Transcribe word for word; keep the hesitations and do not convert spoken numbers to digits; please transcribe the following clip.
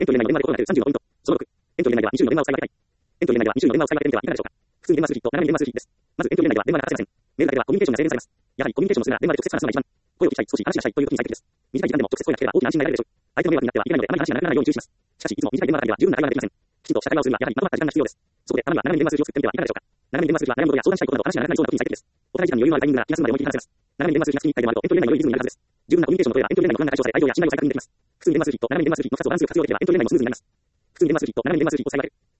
エントリー内の電話で心がけるさんじゅうのポイント。そのろく、エントリー内ではにじゅうの電話を使い分けたい。エントリー内ではにじゅうの電話を使い分けてみてはいかがでしょうか。普通に電話する日と長めに電話する日です。まずエントリー内では電話が欠かせません。メールだけではコミュニケーションが制限されます。やはりコミュニケーションのするなら電話で直接話すのが一番。声を聞きたい、少し話がしたいという時に最適です。短い時間でも直接声が聞ければ大きな安心が得られるでしょう。相手の迷惑になってはいけないのであまり話が長くならないように注意します。しかし、いつも短い電話だけでは十分な会話ができません。きちんとした会話をするにはやはりまとまった時間が必要です。そこでたまには長めに電話する日を作ってみてはいかがでしょうか。長めに電話する日は悩むことや相談したいことなど話が長くなりそうな時に最適です。お互い時間に余裕のあるタイミングなら気が済むまで思い切り話せます。長めに電話する日が月にいっかいでもあるとエントリー内の良いリズムになるはずです。十分なコミュニケーションの取ればエントリー内の不安が解消され相手を養いを再確認できます。普通に電話する日と長めに電話する日のふたつをバランスよく活用できればエントリー内もスムーズになります。普通に電話する日と長めに電話する日を使い分ける。